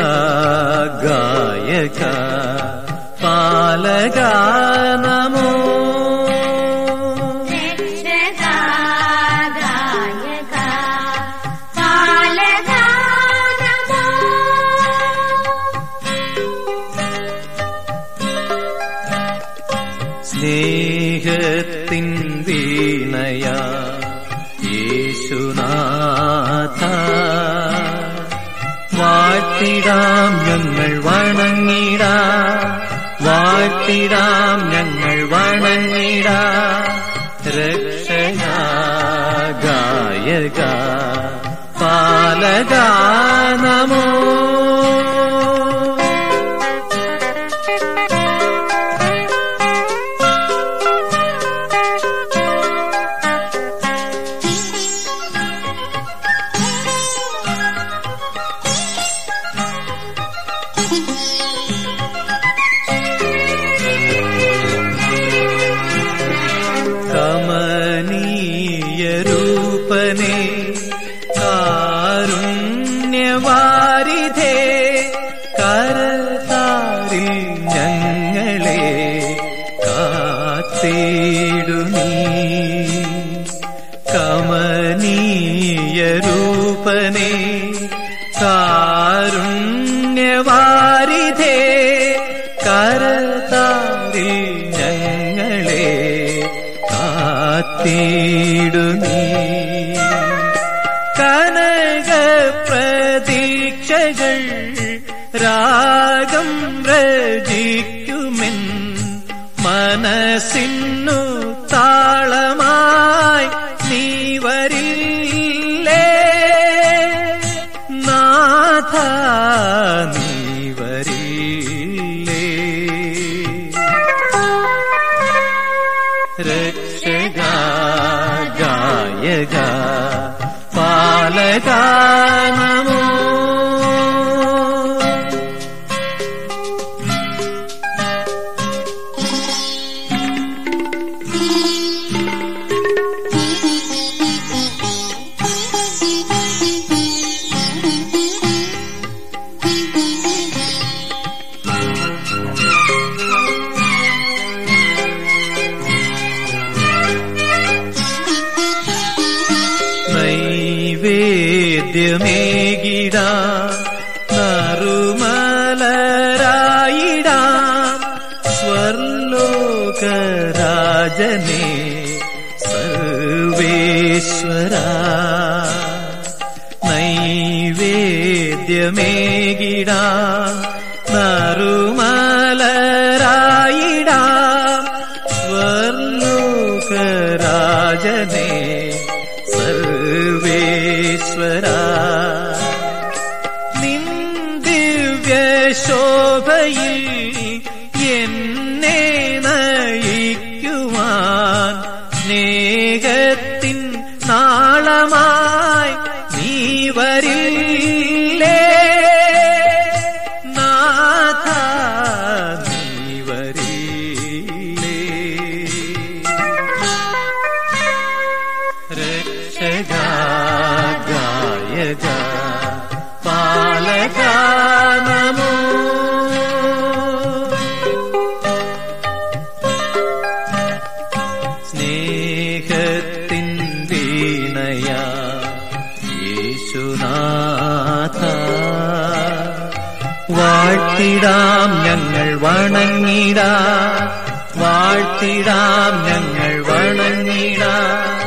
ഗായക പാലക നമോ. സ്നേഹത്തിൻ വീണയ യേശുനാഥ വാഴ്ത്തിടാം ഞങ്ങൾ വണങ്ങിടാം, വാഴ്ത്തിടാം ഞങ്ങൾ വണങ്ങിടാം. രക്ഷക ഗായക പാലക നമോ. കമനീയ രൂപനേ കാരുണ്യവാരിധേ കരതാരിൽ ഞങ്ങളെ കാത്തിടുനീ. കമനീയ രൂപനേ കാരുണ്യവാരിധേ കരതാരിൽ ഞങ്ങളെ കാത്തിടുനീ. കനക പ്രതീക്ഷകൾ രാഗം രചിക്കുമെൻ മനസ്സിന്നു താളമായി നീ വരില്ലേ നാഥ, നീ വരില്ലേ. രക്ഷക ഗായക പാലക നമോ. നൈവേദ്യമേകിടാം നറുമലരായിടാം സ്വർലോകരാജനേ സർവേശ്വര. നൈവേദ്യമേകിടാം നറുമലരായിടാം സ്വർലോകരാജനേ സർവേശ്വര. നിൻ ദിവ്യശോഭയിൽ എന്നെ നയിക്കുവാൻ സ്നേഹത്തിൻ നാളമായി നീ വരില്ലേ നാഥ, നീ വരില്ലേ. രക്ഷക ഗായക പാലക നമോ. സ്നേഹത്തിൻ വീണയ യേശുനാഥ വാഴ്ത്തിടാം ഞങ്ങൾ വണങ്ങിടാം, വാഴ്ത്തിടാം ഞങ്ങൾ വണങ്ങിടാം.